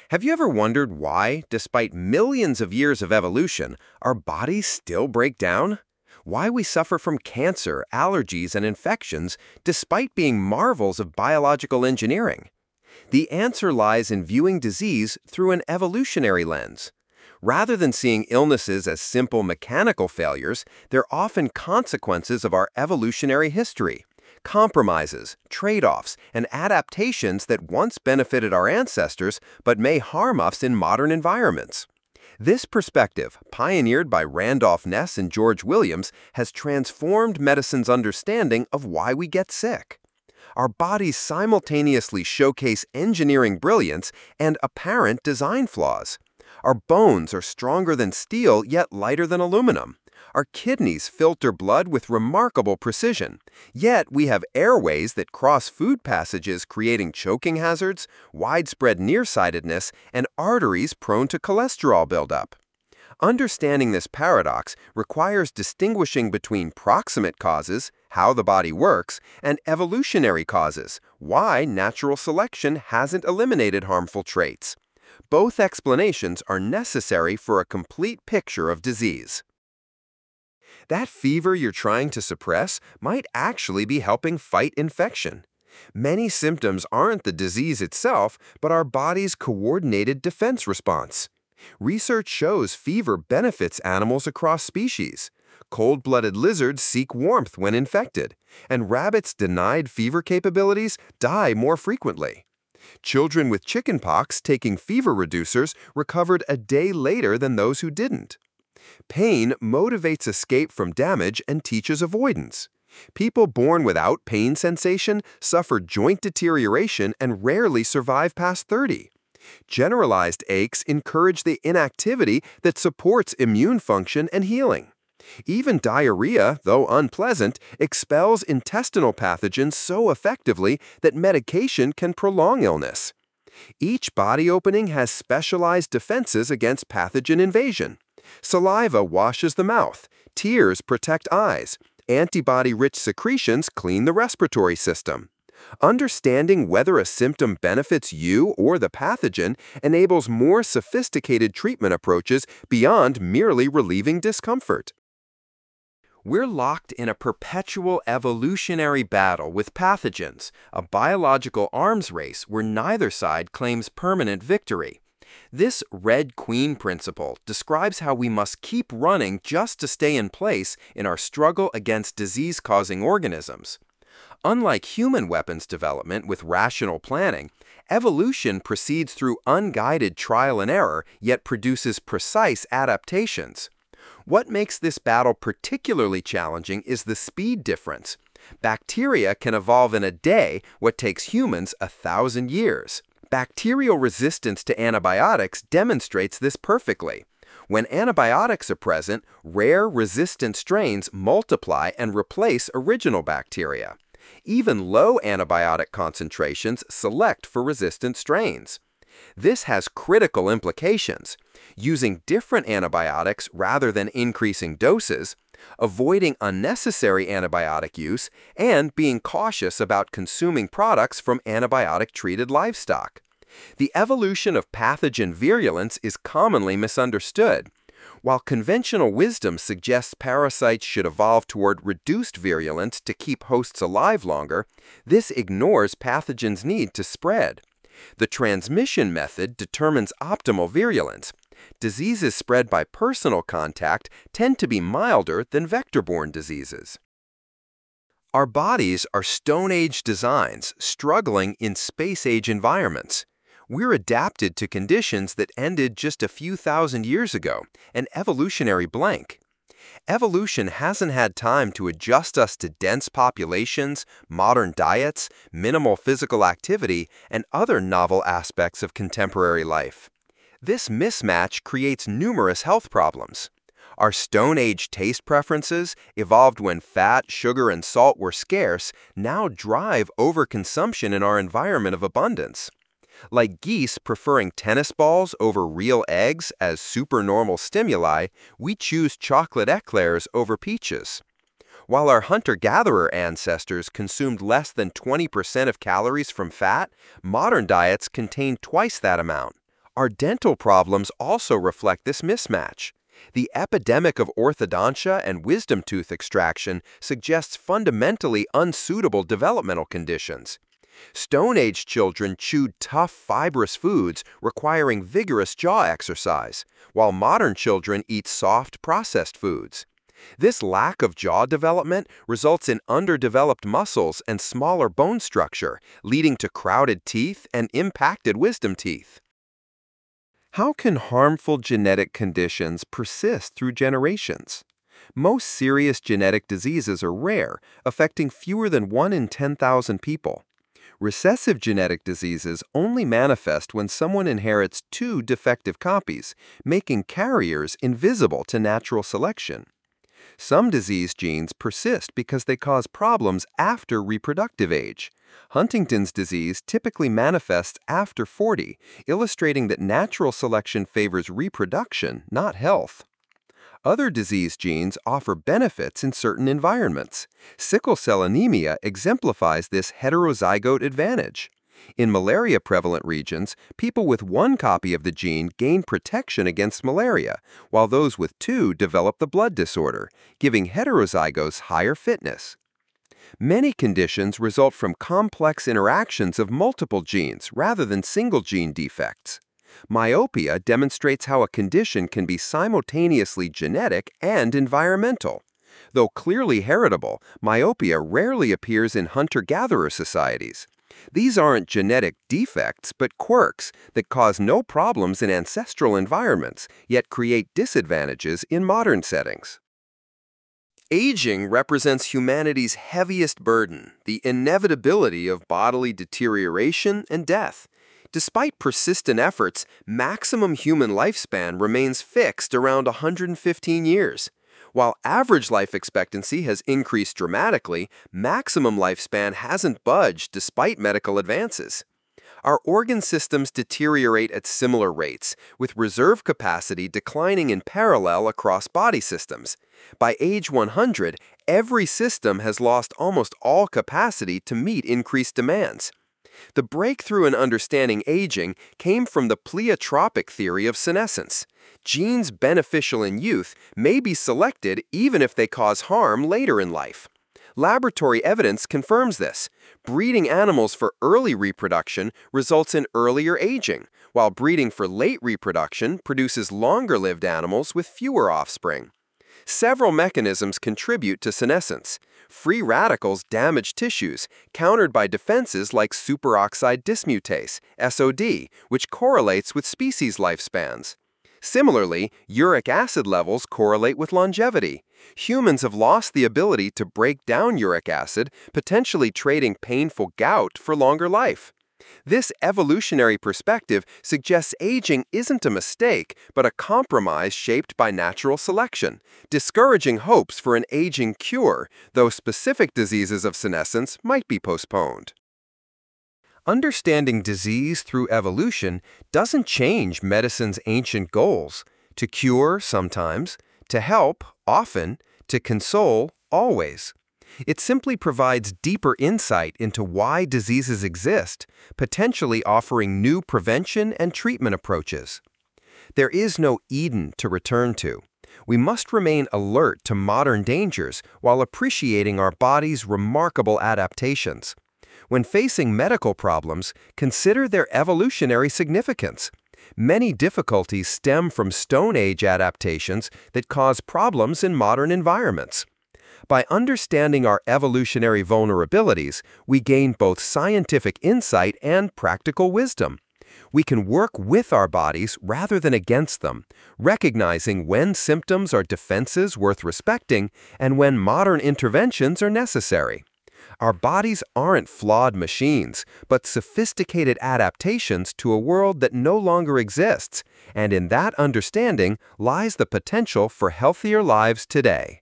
Have you ever wondered why, despite millions of years of evolution, our bodies still break down? Why we suffer from cancer, allergies, and infections despite being marvels of biological engineering? The answer lies in viewing disease through an evolutionary lens. Rather than seeing illnesses as simple mechanical failures, they're often consequences of our evolutionary history. Compromises, trade-offs, and adaptations that once benefited our ancestors but may harm us in modern environments. This perspective, pioneered by Randolph Ness and George Williams, has transformed medicine's understanding of why we get sick. Our bodies simultaneously showcase engineering brilliance and apparent design flaws. Our bones are stronger than steel yet lighter than aluminum. Our kidneys filter blood with remarkable precision, yet we have airways that cross food passages creating choking hazards, widespread nearsightedness, and arteries prone to cholesterol buildup. Understanding this paradox requires distinguishing between proximate causes, how the body works, and evolutionary causes, why natural selection hasn't eliminated harmful traits. Both explanations are necessary for a complete picture of disease. That fever you're trying to suppress might actually be helping fight infection. Many symptoms aren't the disease itself, but our body's coordinated defense response. Research shows fever benefits animals across species. Cold-blooded lizards seek warmth when infected, and rabbits denied fever capabilities die more frequently. Children with chickenpox taking fever reducers recovered a day later than those who didn't. Pain motivates escape from damage and teaches avoidance. People born without pain sensation suffer joint deterioration and rarely survive past 30. Generalized aches encourage the inactivity that supports immune function and healing. Even diarrhea, though unpleasant, expels intestinal pathogens so effectively that medication can prolong illness. Each body opening has specialized defenses against pathogen invasion. Saliva washes the mouth, tears protect eyes, antibody-rich secretions clean the respiratory system. Understanding whether a symptom benefits you or the pathogen enables more sophisticated treatment approaches beyond merely relieving discomfort. We're locked in a perpetual evolutionary battle with pathogens, a biological arms race where neither side claims permanent victory. This Red Queen principle describes how we must keep running just to stay in place in our struggle against disease-causing organisms. Unlike human weapons development with rational planning, evolution proceeds through unguided trial and error, yet produces precise adaptations. What makes this battle particularly challenging is the speed difference. Bacteria can evolve in a day what takes humans 1,000 years. Bacterial resistance to antibiotics demonstrates this perfectly. When antibiotics are present, rare resistant strains multiply and replace original bacteria. Even low antibiotic concentrations select for resistant strains. This has critical implications. Using different antibiotics rather than increasing doses, avoiding unnecessary antibiotic use, and being cautious about consuming products from antibiotic-treated livestock. The evolution of pathogen virulence is commonly misunderstood. While conventional wisdom suggests parasites should evolve toward reduced virulence to keep hosts alive longer, this ignores pathogens' need to spread. The transmission method determines optimal virulence. Diseases spread by personal contact tend to be milder than vector-borne diseases. Our bodies are Stone Age designs struggling in space-age environments. We're adapted to conditions that ended just a few thousand years ago, an evolutionary blank. Evolution hasn't had time to adjust us to dense populations, modern diets, minimal physical activity, and other novel aspects of contemporary life. This mismatch creates numerous health problems. Our Stone Age taste preferences, evolved when fat, sugar, and salt were scarce, now drive overconsumption in our environment of abundance. Like geese preferring tennis balls over real eggs as supernormal stimuli, we choose chocolate eclairs over peaches. While our hunter-gatherer ancestors consumed less than 20% of calories from fat, modern diets contain twice that amount. Our dental problems also reflect this mismatch. The epidemic of orthodontia and wisdom tooth extraction suggests fundamentally unsuitable developmental conditions. Stone Age children chewed tough, fibrous foods requiring vigorous jaw exercise, while modern children eat soft, processed foods. This lack of jaw development results in underdeveloped muscles and smaller bone structure, leading to crowded teeth and impacted wisdom teeth. How can harmful genetic conditions persist through generations? Most serious genetic diseases are rare, affecting fewer than 1 in 10,000 people. Recessive genetic diseases only manifest when someone inherits 2 defective copies, making carriers invisible to natural selection. Some disease genes persist because they cause problems after reproductive age. Huntington's disease typically manifests after 40, illustrating that natural selection favors reproduction, not health. Other disease genes offer benefits in certain environments. Sickle cell anemia exemplifies this heterozygote advantage. In malaria-prevalent regions, people with 1 copy of the gene gain protection against malaria, while those with 2 develop the blood disorder, giving heterozygotes higher fitness. Many conditions result from complex interactions of multiple genes rather than single gene defects. Myopia demonstrates how a condition can be simultaneously genetic and environmental. Though clearly heritable, myopia rarely appears in hunter-gatherer societies. These aren't genetic defects, but quirks that cause no problems in ancestral environments, yet create disadvantages in modern settings. Aging represents humanity's heaviest burden, the inevitability of bodily deterioration and death. Despite persistent efforts, maximum human lifespan remains fixed around 115 years. While average life expectancy has increased dramatically, maximum lifespan hasn't budged despite medical advances. Our organ systems deteriorate at similar rates, with reserve capacity declining in parallel across body systems. By age 100, every system has lost almost all capacity to meet increased demands. The breakthrough in understanding aging came from the pleiotropic theory of senescence. Genes beneficial in youth may be selected even if they cause harm later in life. Laboratory evidence confirms this. Breeding animals for early reproduction results in earlier aging, while breeding for late reproduction produces longer-lived animals with fewer offspring. Several mechanisms contribute to senescence. Free radicals damage tissues, countered by defenses like superoxide dismutase, SOD, which correlates with species lifespans. Similarly, uric acid levels correlate with longevity. Humans have lost the ability to break down uric acid, potentially trading painful gout for longer life. This evolutionary perspective suggests aging isn't a mistake, but a compromise shaped by natural selection, discouraging hopes for an aging cure, though specific diseases of senescence might be postponed. Understanding disease through evolution doesn't change medicine's ancient goals: to cure sometimes, to help often, to console always. It simply provides deeper insight into why diseases exist, potentially offering new prevention and treatment approaches. There is no Eden to return to. We must remain alert to modern dangers while appreciating our body's remarkable adaptations. When facing medical problems, consider their evolutionary significance. Many difficulties stem from Stone Age adaptations that cause problems in modern environments. By understanding our evolutionary vulnerabilities, we gain both scientific insight and practical wisdom. We can work with our bodies rather than against them, recognizing when symptoms are defenses worth respecting and when modern interventions are necessary. Our bodies aren't flawed machines, but sophisticated adaptations to a world that no longer exists, and in that understanding lies the potential for healthier lives today.